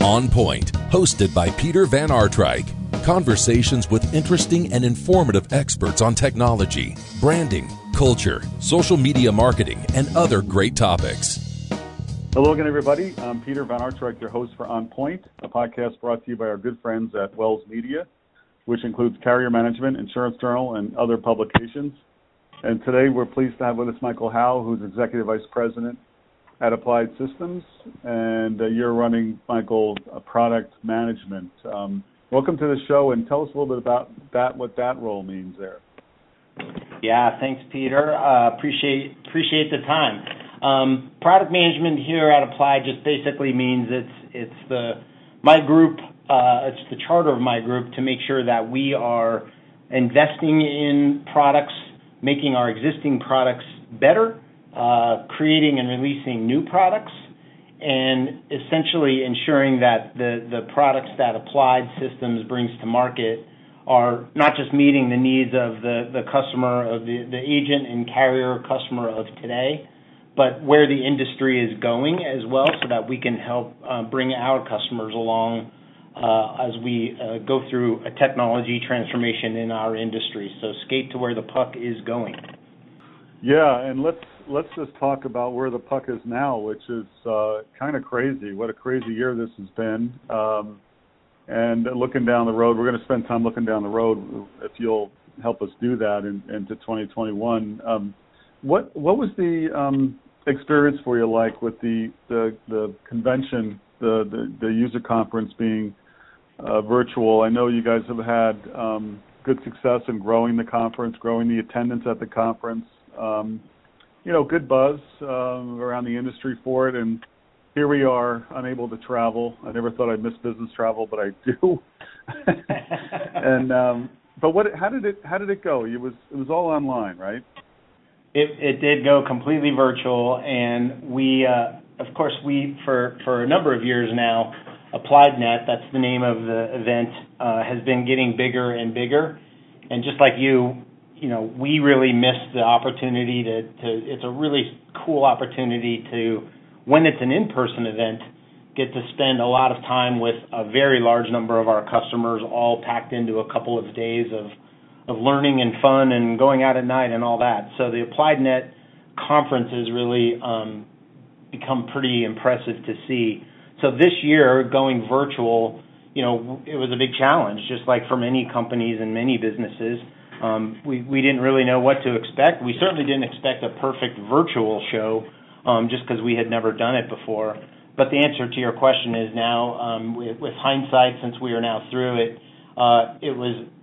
On Point, hosted by Peter Van Artryk. Conversations with interesting and informative experts on technology, branding, culture, social media marketing, and other great topics. Hello again, everybody. I'm Peter Van Artryk, your host for On Point, a podcast brought to you by our good friends at Wells Media, which includes Carrier Management, Insurance Journal, and other publications. And today we're pleased to have with us Michael Howe, who's Executive Vice President at Applied Systems, and you're running, Michael, product management. Welcome to the show, and tell us a little bit about that, what that role means there. Yeah, thanks, Peter. Appreciate the time. Product management here at Applied just basically means it's the charter of my group to make sure that we are investing in products, making our existing products better, creating and releasing new products, and essentially ensuring that the products that Applied Systems brings to market are not just meeting the needs of the customer, of the agent and carrier customer of today, but where the industry is going as well, so that we can help bring our customers along as we go through a technology transformation in our industry. So skate to where the puck is going. Yeah, and let's just talk about where the puck is now, which is kind of crazy. What a crazy year this has been. And looking down the road, we're going to spend time looking down the road, if you'll help us do that into 2021. What was the experience for you like with the convention, the user conference being virtual? I know you guys have had good success in growing the conference, growing the attendance at the conference. Good buzz around the industry for it, and here we are, unable to travel. I never thought I'd miss business travel, but I do. And how did it go? It was all online, right? It did go completely virtual, and we, of course, for a number of years now, AppliedNet, that's the name of the event, has been getting bigger and bigger. And just like we really missed the opportunity it's a really cool opportunity to, when it's an in-person event, get to spend a lot of time with a very large number of our customers, all packed into a couple of days of learning and fun and going out at night and all that. So the AppliedNet conference has really become pretty impressive to see. So this year, going virtual, it was a big challenge, just like for many companies and many businesses. We didn't really know what to expect. We certainly didn't expect a perfect virtual show, just because we had never done it before. But the answer to your question is now, with hindsight, since we are now through it, it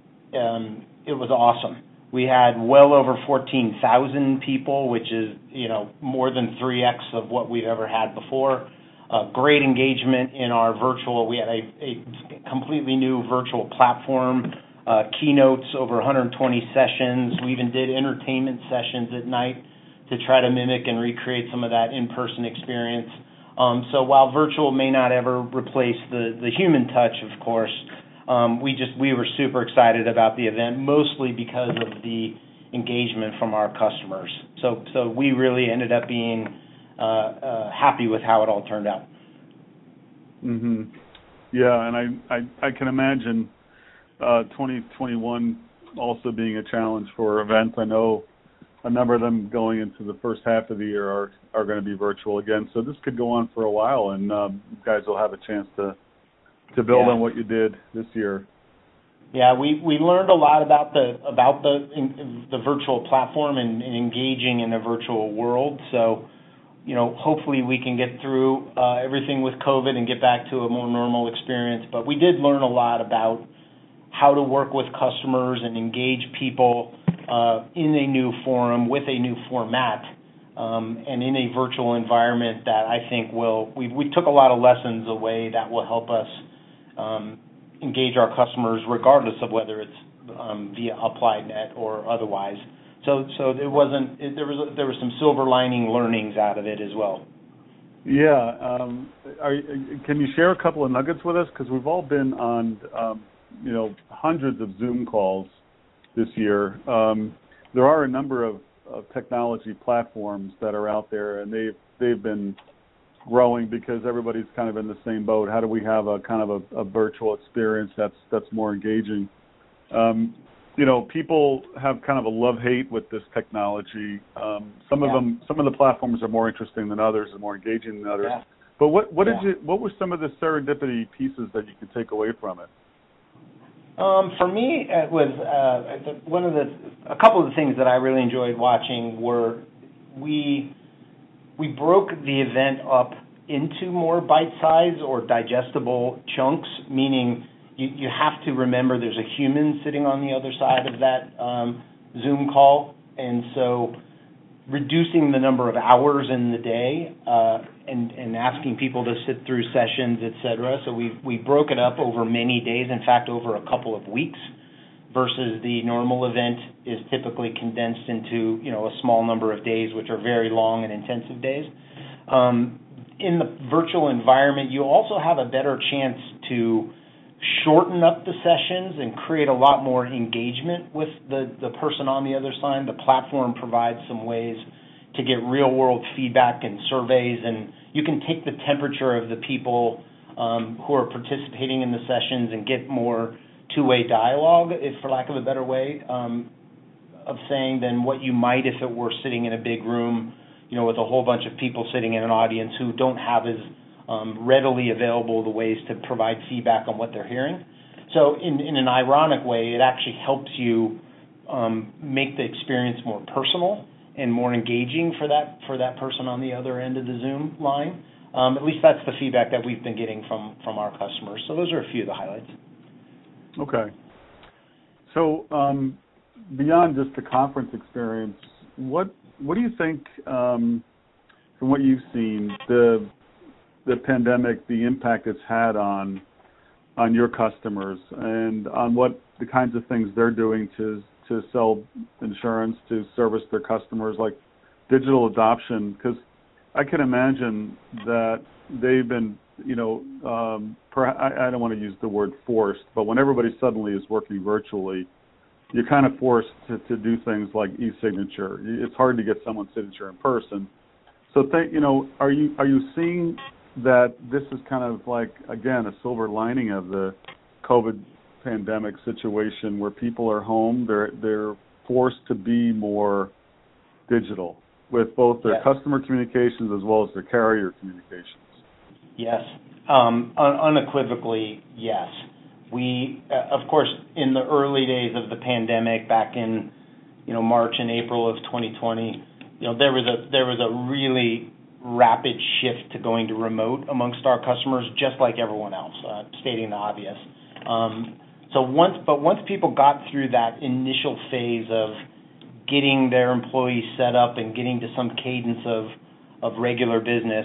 was awesome. We had well over 14,000 people, which is more than 3x of what we've ever had before. Great engagement in our virtual. We had a completely new virtual platform. Keynotes, over 120 sessions. We even did entertainment sessions at night to try to mimic and recreate some of that in-person experience. So while virtual may not ever replace the human touch, of course, we were super excited about the event, mostly because of the engagement from our customers. So we really ended up being happy with how it all turned out. Mm-hmm. Yeah, and I can imagine 2021 also being a challenge for events. I know a number of them going into the first half of the year are going to be virtual again. So this could go on for a while, and you guys will have a chance to build on what you did this year. Yeah, we learned a lot about the virtual platform and engaging in a virtual world. So, hopefully we can get through everything with COVID and get back to a more normal experience. But we did learn a lot about how to work with customers and engage people in a new forum with a new format and in a virtual environment that I think we took a lot of lessons away that will help us engage our customers regardless of whether it's via AppliedNet or otherwise. So there was some silver lining learnings out of it as well. Yeah. Can you share a couple of nuggets with us? Because we've all been on hundreds of Zoom calls this year. There are a number of technology platforms that are out there, and they've been growing because everybody's kind of in the same boat. How do we have a kind of a virtual experience that's more engaging? People have kind of a love-hate with this technology. Some of the platforms are more interesting than others and more engaging than others. Yeah. But what were some of the serendipity pieces that you could take away from it? For me, it was a couple of the things that I really enjoyed watching were we broke the event up into more bite-sized or digestible chunks, meaning you have to remember there's a human sitting on the other side of that Zoom call, and so reducing the number of hours in the day and asking people to sit through sessions, et cetera. So we broke it up over many days, in fact, over a couple of weeks, versus the normal event is typically condensed into a small number of days, which are very long and intensive days. In the virtual environment, you also have a better chance to shorten up the sessions and create a lot more engagement with the person on the other side. The platform provides some ways to get real-world feedback and surveys, and you can take the temperature of the people who are participating in the sessions and get more two-way dialogue, for lack of a better way of saying, than what you might if it were sitting in a big room, with a whole bunch of people sitting in an audience who don't have as readily available the ways to provide feedback on what they're hearing. So in an ironic way, it actually helps you make the experience more personal and more engaging for that person on the other end of the Zoom line. At least that's the feedback that we've been getting from our customers. So those are a few of the highlights. Okay. So beyond just the conference experience, what do you think, from what you've seen, the pandemic, the impact it's had on your customers and on what the kinds of things they're doing to sell insurance, to service their customers, like digital adoption? Because I can imagine that they've been, I don't want to use the word forced, but when everybody suddenly is working virtually, you're kind of forced to do things like e-signature. It's hard to get someone's signature in person. So, are you seeing that this is kind of like, again, a silver lining of the COVID pandemic situation where people are home, they're forced to be more digital with both their customer communications as well as their carrier communications? Yes. Unequivocally, yes. We, of course, in the early days of the pandemic, back in March and April of 2020, there was a really rapid shift to going to remote amongst our customers, just like everyone else, stating the obvious. So once people got through that initial phase of getting their employees set up and getting to some cadence of regular business,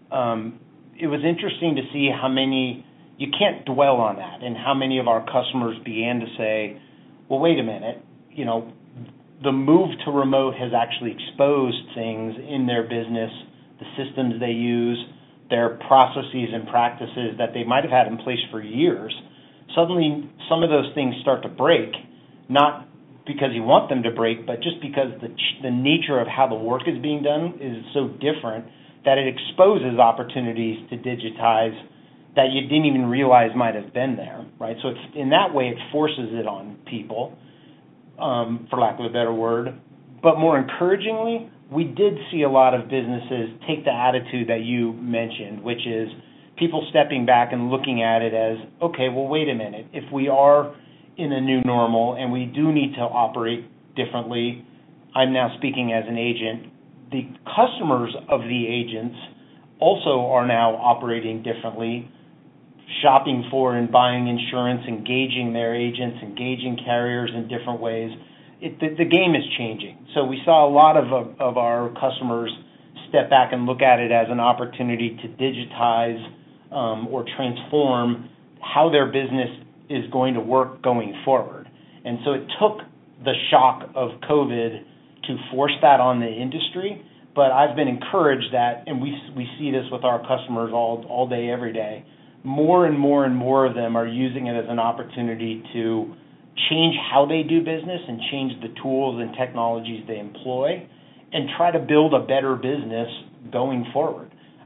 it was interesting to see how many. You can't dwell on that, and how many of our customers began to say, well, wait a minute, the move to remote has actually exposed things in their business, the systems they use, their processes and practices that they might have had in place for years. Suddenly, some of those things start to break, not because you want them to break, but just because the nature of how the work is being done is so different that it exposes opportunities to digitize that you didn't even realize might have been there, right? So it's, in that way, it forces it on people, for lack of a better word. But more encouragingly, we did see a lot of businesses take the attitude that you mentioned, which is people stepping back and looking at it as, okay, well, wait a minute. If we are in a new normal and we do need to operate differently, I'm now speaking as an agent, the customers of the agents also are now operating differently, shopping for and buying insurance, engaging their agents, engaging carriers in different ways. The game is changing. So we saw a lot of our customers step back and look at it as an opportunity to digitize or transform how their business is going to work going forward. And so it took the shock of COVID to force that on the industry, but I've been encouraged that, and we see this with our customers all day, every day, more and more and more of them are using it as an opportunity to change how they do business and change the tools and technologies they employ and try to build a better business going forward.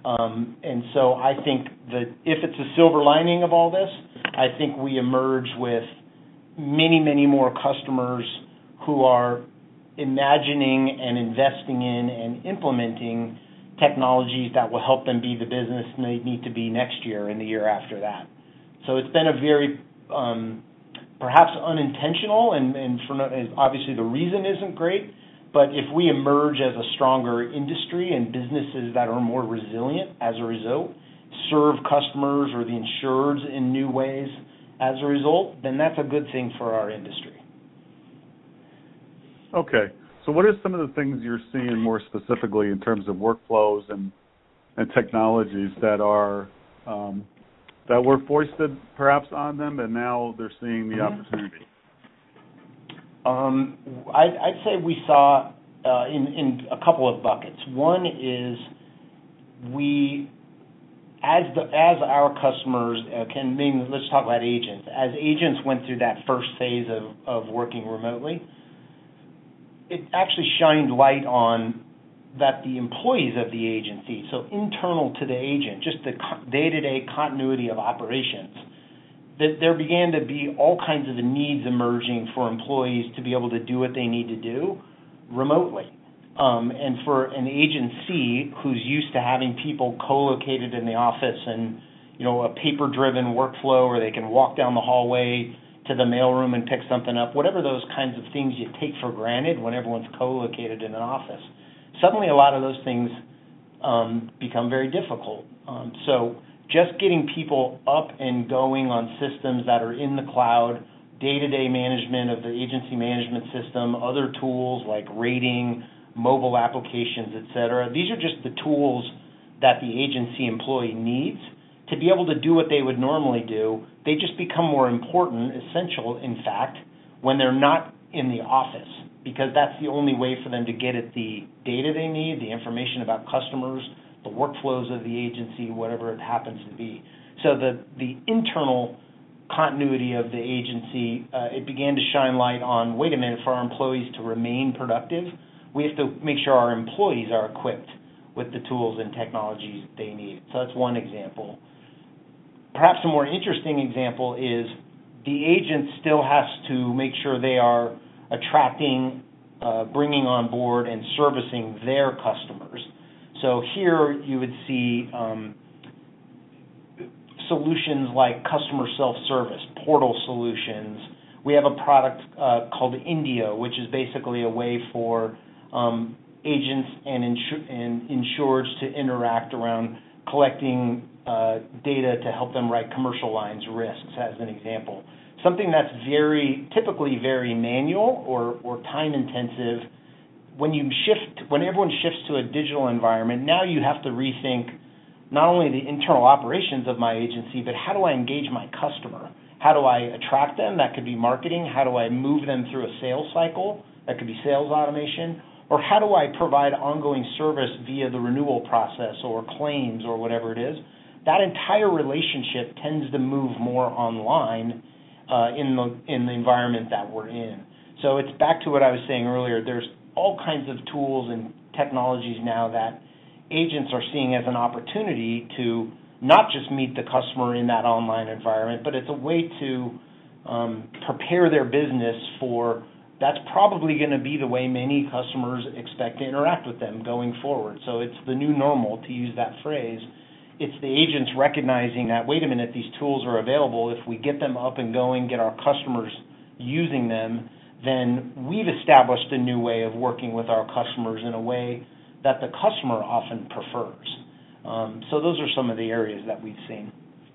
And so I think that if it's a silver lining of all this, I think we emerge with many, many more customers who are imagining and investing in and implementing technologies that will help them be the business they need to be next year and the year after that. So it's been a very perhaps unintentional, and for obviously the reason isn't great, but if we emerge as a stronger industry and businesses that are more resilient as a result, serve customers or the insureds in new ways as a result, then that's a good thing for our industry. Okay. So what are some of the things you're seeing more specifically in terms of workflows and technologies that are that were foisted perhaps on them and now they're seeing the opportunity? I'd say we saw in a couple of buckets. One is as our customers let's talk about agents. As agents went through that first phase of working remotely, it actually shined light on that the employees of the agency, so internal to the agent, just the day-to-day continuity of operations, that there began to be all kinds of needs emerging for employees to be able to do what they need to do remotely. And for an agency who's used to having people co-located in the office and, a paper-driven workflow where they can walk down the hallway to the mailroom and pick something up, whatever those kinds of things you take for granted when everyone's co-located in an office, suddenly a lot of those things become very difficult. So just getting people up and going on systems that are in the cloud, day-to-day management of the agency management system, other tools like rating, mobile applications, et cetera. These are just the tools that the agency employee needs to be able to do what they would normally do. They just become more important, essential, in fact, when they're not in the office, because that's the only way for them to get at the data they need, the information about customers, the workflows of the agency, whatever it happens to be. So the internal continuity of the agency, it began to shine light on, wait a minute, for our employees to remain productive, we have to make sure our employees are equipped with the tools and technologies they need. So that's one example. Perhaps a more interesting example is the agent still has to make sure they are attracting, bringing on board, and servicing their customers. So here you would see solutions like customer self-service, portal solutions. We have a product called Indio, which is basically a way for agents and insureds to interact around collecting data to help them write commercial lines risks, as an example. Something that's typically very manual or time-intensive. When everyone shifts to a digital environment, now you have to rethink not only the internal operations of my agency, but how do I engage my customer? How do I attract them? That could be marketing. How do I move them through a sales cycle? That could be sales automation. Or how do I provide ongoing service via the renewal process or claims or whatever it is? That entire relationship tends to move more online in the environment that we're in. So it's back to what I was saying earlier. There's all kinds of tools and technologies now that agents are seeing as an opportunity to not just meet the customer in that online environment, but it's a way to prepare their business for that's probably going to be the way many customers expect to interact with them going forward. So it's the new normal, to use that phrase. It's the agents recognizing that, wait a minute, these tools are available. If we get them up and going, get our customers using them, then we've established a new way of working with our customers in a way that the customer often prefers. So those are some of the areas that we've seen.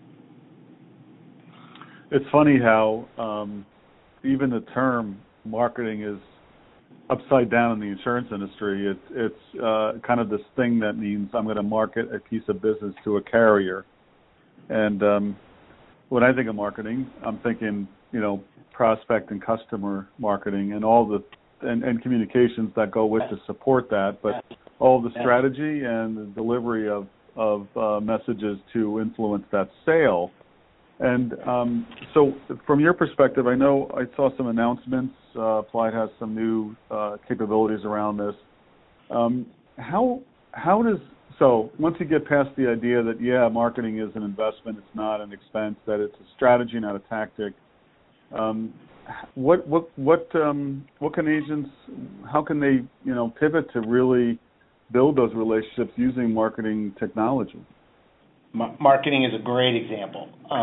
It's funny how even the term marketing is upside down in the insurance industry. It's kind of this thing that means I'm going to market a piece of business to a carrier. And when I think of marketing, I'm thinking, prospect and customer marketing and all the and communications that go with to support that, but all the strategy and the delivery of messages to influence that sale. And so from your perspective, I know I saw some announcements. Applied has some new capabilities around this. How does So once you get past the idea that, marketing is an investment, it's not an expense, that it's a strategy, not a tactic, what can agents, how can they, pivot to really build those relationships using marketing technology? Marketing is a great example.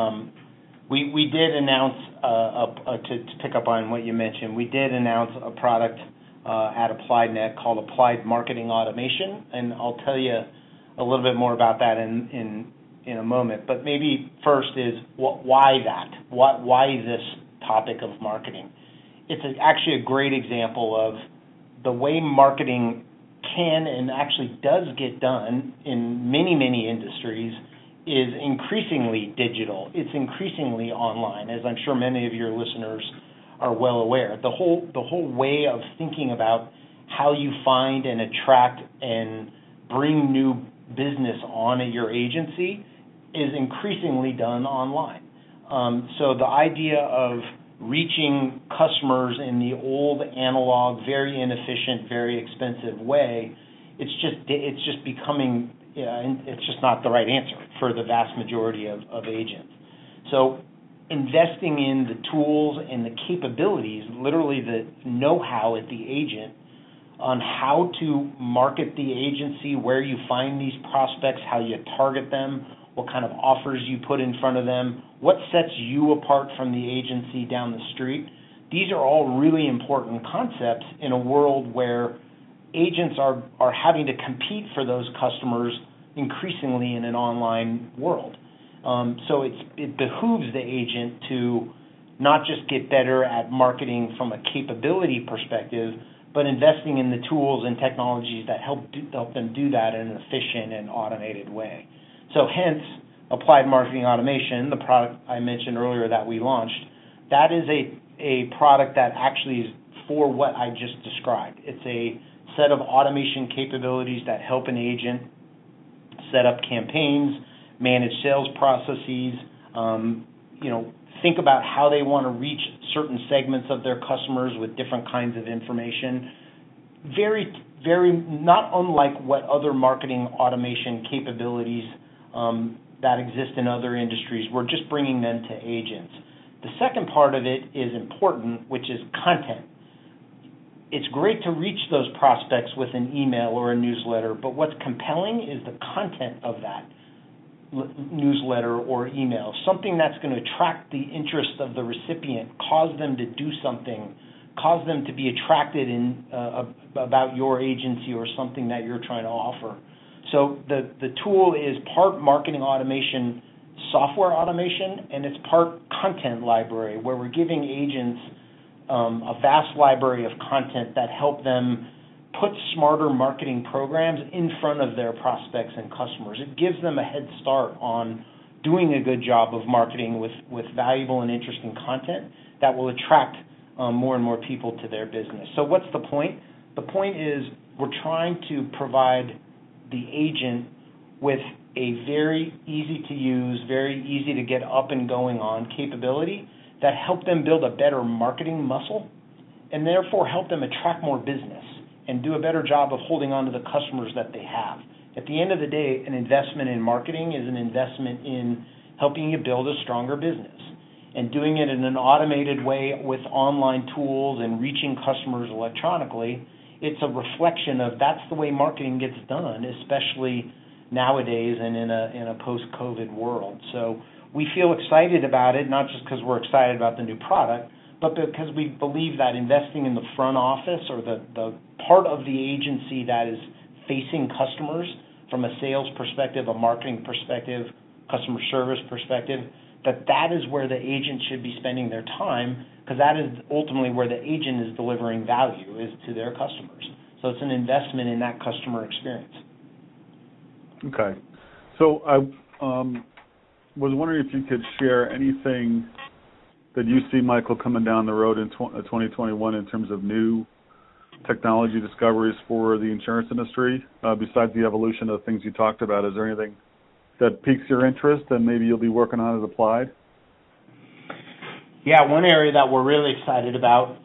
We did announce, to pick up on what you mentioned, we did announce a product at AppliedNet called Applied Marketing Automation, and I'll tell you a little bit more about that in a moment. But maybe first is why that? Why this topic of marketing? It's actually a great example of the way marketing can and actually does get done in many, many industries is increasingly digital. It's increasingly online, as I'm sure many of your listeners are well aware. The whole way of thinking about how you find and attract and bring new business on at your agency is increasingly done online. So the idea of reaching customers in the old analog, very inefficient, very expensive way, it's just becoming, it's just not the right answer for the vast majority of agents. So investing in the tools and the capabilities, literally the know-how at the agent on how to market the agency, where you find these prospects, how you target them, what kind of offers you put in front of them, what sets you apart from the agency down the street. These are all really important concepts in a world where agents are having to compete for those customers increasingly in an online world. So it behooves the agent to not just get better at marketing from a capability perspective, but investing in the tools and technologies that help them do that in an efficient and automated way. So hence, Applied Marketing Automation, the product I mentioned earlier that we launched, that is a product that actually is for what I just described. It's a set of automation capabilities that help an agent set up campaigns, manage sales processes, think about how they want to reach certain segments of their customers with different kinds of information. Very, very not unlike what other marketing automation capabilities that exist in other industries. We're just bringing them to agents. The second part of it is important, which is content. It's great to reach those prospects with an email or a newsletter, but what's compelling is the content of that newsletter or email, something that's going to attract the interest of the recipient, cause them to do something, cause them to be attracted about your agency or something that you're trying to offer. So the tool is part marketing automation, software automation, and it's part content library, where we're giving agents a vast library of content that help them put smarter marketing programs in front of their prospects and customers. It gives them a head start on doing a good job of marketing with valuable and interesting content that will attract more and more people to their business. So what's the point? The point is we're trying to provide the agent with a very easy to use, very easy to get up and going on capability that help them build a better marketing muscle and therefore help them attract more business and do a better job of holding on to the customers that they have. At the end of the day, an investment in marketing is an investment in helping you build a stronger business. And doing it in an automated way with online tools and reaching customers electronically, it's a reflection of that's the way marketing gets done, especially nowadays and in a post-COVID world. So we feel excited about it, not just because we're excited about the new product, but because we believe that investing in the front office or the part of the agency that is facing customers from a sales perspective, a marketing perspective, customer service perspective, that is where the agent should be spending their time, because that is ultimately where the agent is delivering value, is to their customers. So it's an investment in that customer experience. Okay. So I was wondering if you could share anything that you see, Michael, coming down the road in 2021 in terms of new technology discoveries for the insurance industry, besides the evolution of the things you talked about. Is there anything that piques your interest and maybe you'll be working on as Applied? Yeah, one area that we're really excited about,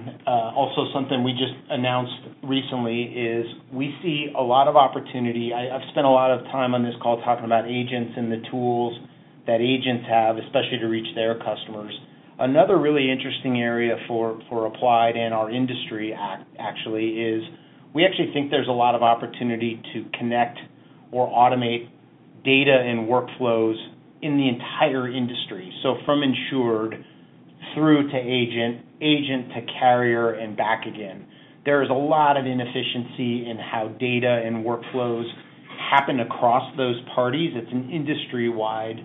also something we just announced recently, is we see a lot of opportunity. I've spent a lot of time on this call talking about agents and the tools that agents have, especially to reach their customers. Another really interesting area for Applied and our industry actually is we actually think there's a lot of opportunity to connect or automate data and workflows in the entire industry. So from insured through to agent to carrier, and back again. There is a lot of inefficiency in how data and workflows happen across those parties. It's an industry-wide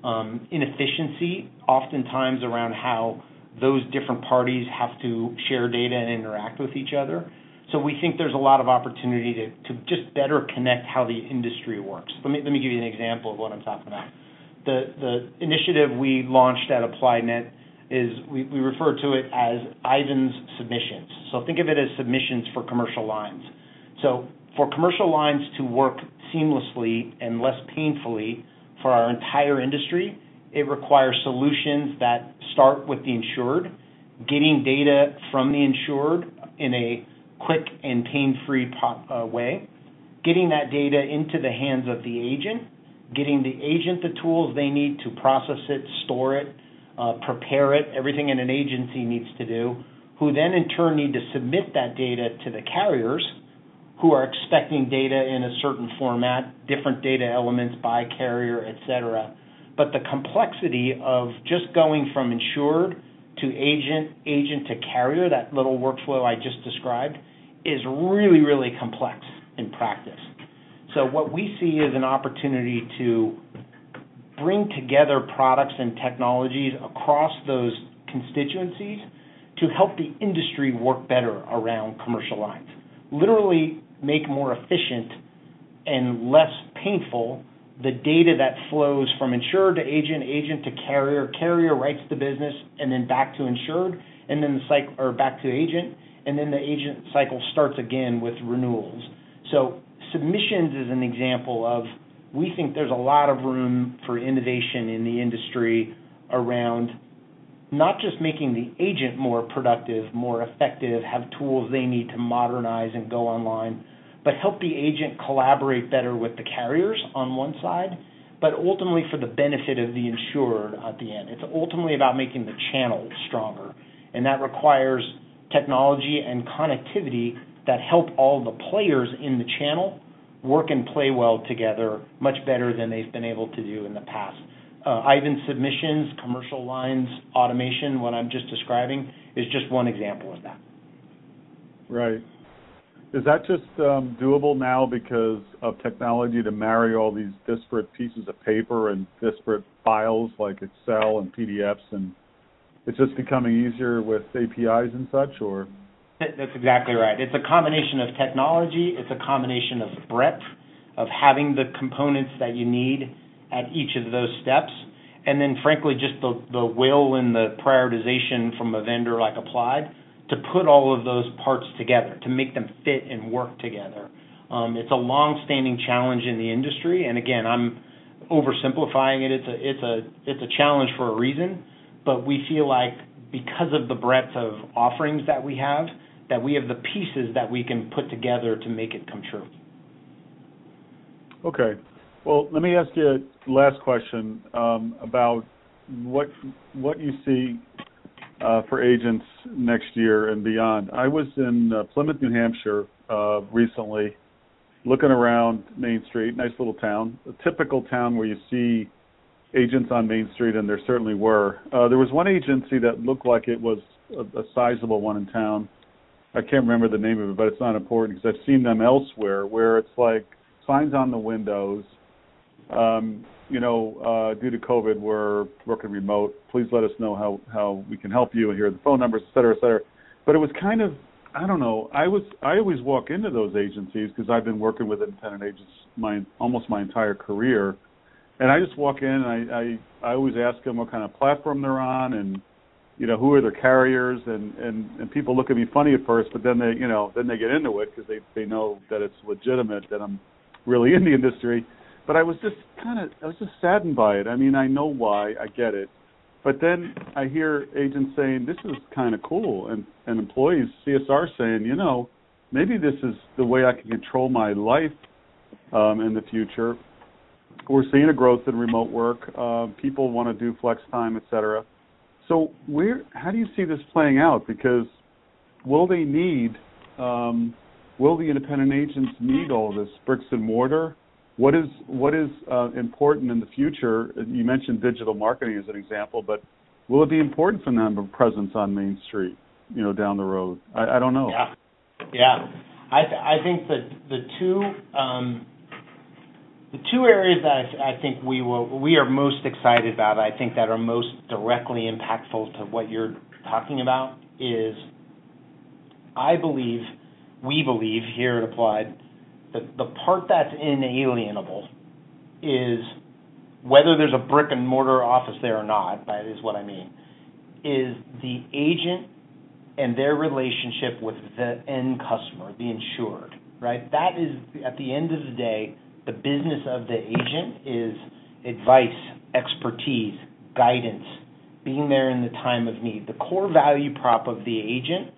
inefficiency, oftentimes around how those different parties have to share data and interact with each other. So we think there's a lot of opportunity to just better connect how the industry works. Let me give you an example of what I'm talking about. The initiative we launched at AppliedNet is we refer to it as Ivan's Submissions. So think of it as submissions for commercial lines. So for commercial lines to work seamlessly and less painfully for our entire industry, it requires solutions that start with the insured, getting data from the insured in a quick and pain-free way, getting that data into the hands of the agent, getting the agent the tools they need to process it, store it, prepare it, everything an agency needs to do, who then in turn need to submit that data to the carriers who are expecting data in a certain format, different data elements by carrier, et cetera. But the complexity of just going from insured to agent to carrier, that little workflow I just described, is really, really complex in practice. So what we see is an opportunity to bring together products and technologies across those constituencies to help the industry work better around commercial lines. Literally make more efficient and less painful the data that flows from insured to agent to carrier writes the business, and then back to insured, and then the cycle, or back to agent, and then the agent cycle starts again with renewals. So submissions is an example of, we think there's a lot of room for innovation in the industry around not just making the agent more productive, more effective, have tools they need to modernize and go online, but help the agent collaborate better with the carriers on one side, but ultimately for the benefit of the insured at the end. It's ultimately about making the channel stronger, and that requires technology and connectivity that help all the players in the channel work and play well together much better than they've been able to do in the past. Ivan's Submissions, commercial lines, automation, what I'm just describing, is just one example of that. Right. Is that just doable now because of technology to marry all these disparate pieces of paper and disparate files like Excel and PDFs, and it's just becoming easier with APIs and such, or? That's exactly right. It's a combination of technology. It's a combination of breadth, of having the components that you need at each of those steps, and then, frankly, just the will and the prioritization from a vendor like Applied to put all of those parts together, to make them fit and work together. It's a long-standing challenge in the industry, and again, I'm oversimplifying it. It's a challenge for a reason, but we feel like because of the breadth of offerings that we have the pieces that we can put together to make it come true. Okay. Well, let me ask you a last question about what you see for agents next year and beyond. I was in Plymouth, New Hampshire recently, looking around Main Street, nice little town, a typical town where you see agents on Main Street, and there certainly were. There was one agency that looked like it was a sizable one in town. I can't remember the name of it, but it's not important because I've seen them elsewhere where it's like signs on the windows, due to COVID, we're working remote. Please let us know how we can help you, and here are the phone numbers, et cetera, et cetera. But it was kind of, I don't know, I always walk into those agencies because I've been working with independent agents almost my entire career. And I just walk in and I always ask them what kind of platform they're on and, who are their carriers, and people look at me funny at first, but then they get into it because they know that it's legitimate, that I'm really in the industry. But I was just saddened by it. I mean, I know why, I get it, But then I hear agents saying, this is kind of cool, and employees, CSR, saying, maybe this is the way I can control my life in the future. We're seeing a growth in remote work. People want to do flex time, et cetera. So how do you see this playing out? Because will the independent agents need all this bricks and mortar? What is important in the future? You mentioned digital marketing as an example, but will it be important for them to have a presence on Main Street, down the road? I don't know. Yeah. I think that the two areas that I think we are most excited about, I think that are most directly impactful to what you're talking about is, we believe here at Applied, that the part that's inalienable is, whether there's a brick and mortar office there or not, that is what I mean, is the agent and their relationship with the end customer, the insured, right? That is, at the end of the day, the business of the agent is advice, expertise, guidance, being there in the time of need. The core value prop of the agent,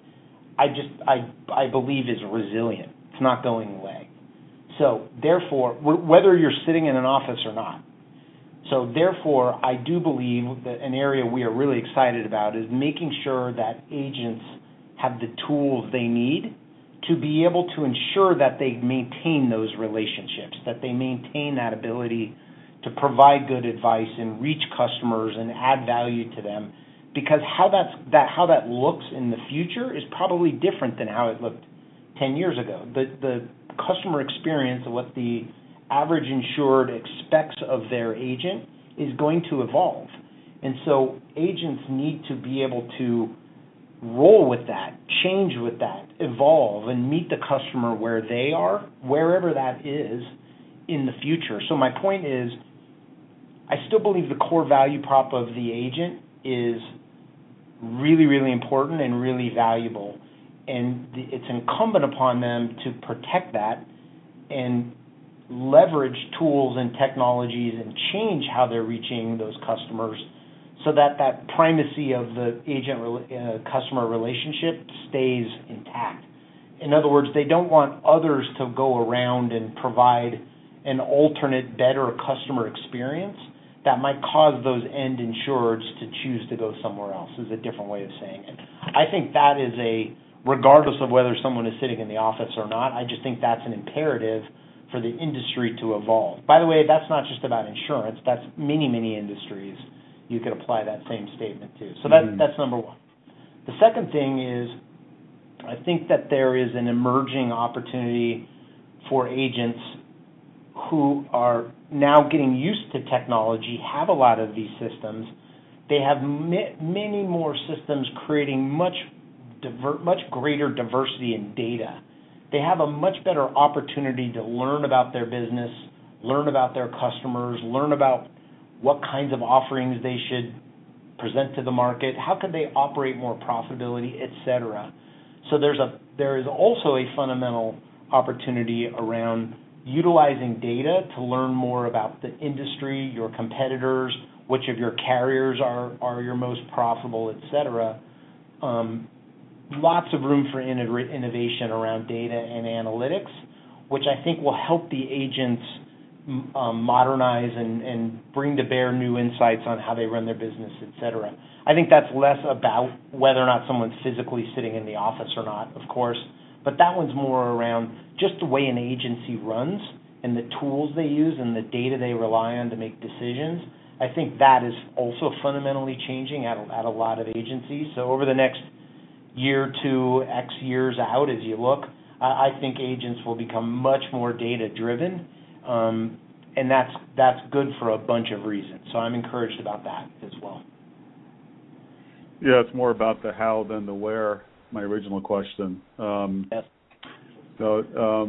I believe, is resilient. It's not going away. So therefore, whether you're sitting in an office or not. So therefore, I do believe that an area we are really excited about is making sure that agents have the tools they need to be able to ensure that they maintain those relationships, that they maintain that ability to provide good advice and reach customers and add value to them. Because how that looks in the future is probably different than how it looked 10 years ago. The customer experience of what the average insured expects of their agent is going to evolve. And so agents need to be able to roll with that, change with that, evolve, and meet the customer where they are, wherever that is in the future. So my point is, I still believe the core value prop of the agent is really, really important and really valuable. And it's incumbent upon them to protect that and leverage tools and technologies and change how they're reaching those customers so that primacy of the agent-customer relationship stays intact. In other words, they don't want others to go around and provide an alternate, better customer experience that might cause those end insureds to choose to go somewhere else, is a different way of saying it. I think that is regardless of whether someone is sitting in the office or not, I just think that's an imperative for the industry to evolve. By the way, that's not just about insurance. That's many, many industries you could apply that same statement to. So that's number one. The second thing is, I think that there is an emerging opportunity for agents who are now getting used to technology, have a lot of these systems. They have many more systems creating much greater diversity in data. They have a much better opportunity to learn about their business, learn about their customers, learn about what kinds of offerings they should present to the market, how could they operate more profitability, et cetera. So there is also a fundamental opportunity around utilizing data to learn more about the industry, your competitors, which of your carriers are your most profitable, et cetera. Lots of room for innovation around data and analytics, which I think will help the agents modernize and bring to bear new insights on how they run their business, et cetera. I think that's less about whether or not someone's physically sitting in the office or not, of course, but that one's more around just the way an agency runs and the tools they use and the data they rely on to make decisions. I think that is also fundamentally changing at a lot of agencies. So over the next year to X years out, as you look, I think agents will become much more data-driven, and that's good for a bunch of reasons. So I'm encouraged about that as well. Yeah, it's more about the how than the where, my original question. Yes. So,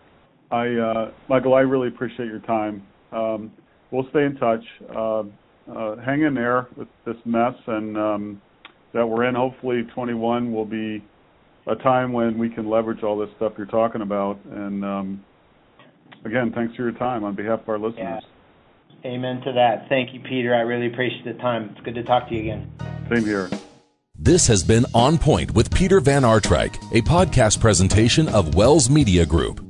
Michael, I really appreciate your time. We'll stay in touch. Hang in there with this mess and that we're in. Hopefully 21 will be a time when we can leverage all this stuff you're talking about. And again, thanks for your time on behalf of our listeners. Amen to that. Thank you, Peter. I really appreciate the time. It's good to talk to you again. Same here. This has been On Point with Peter Van Artryk, a podcast presentation of Wells Media Group.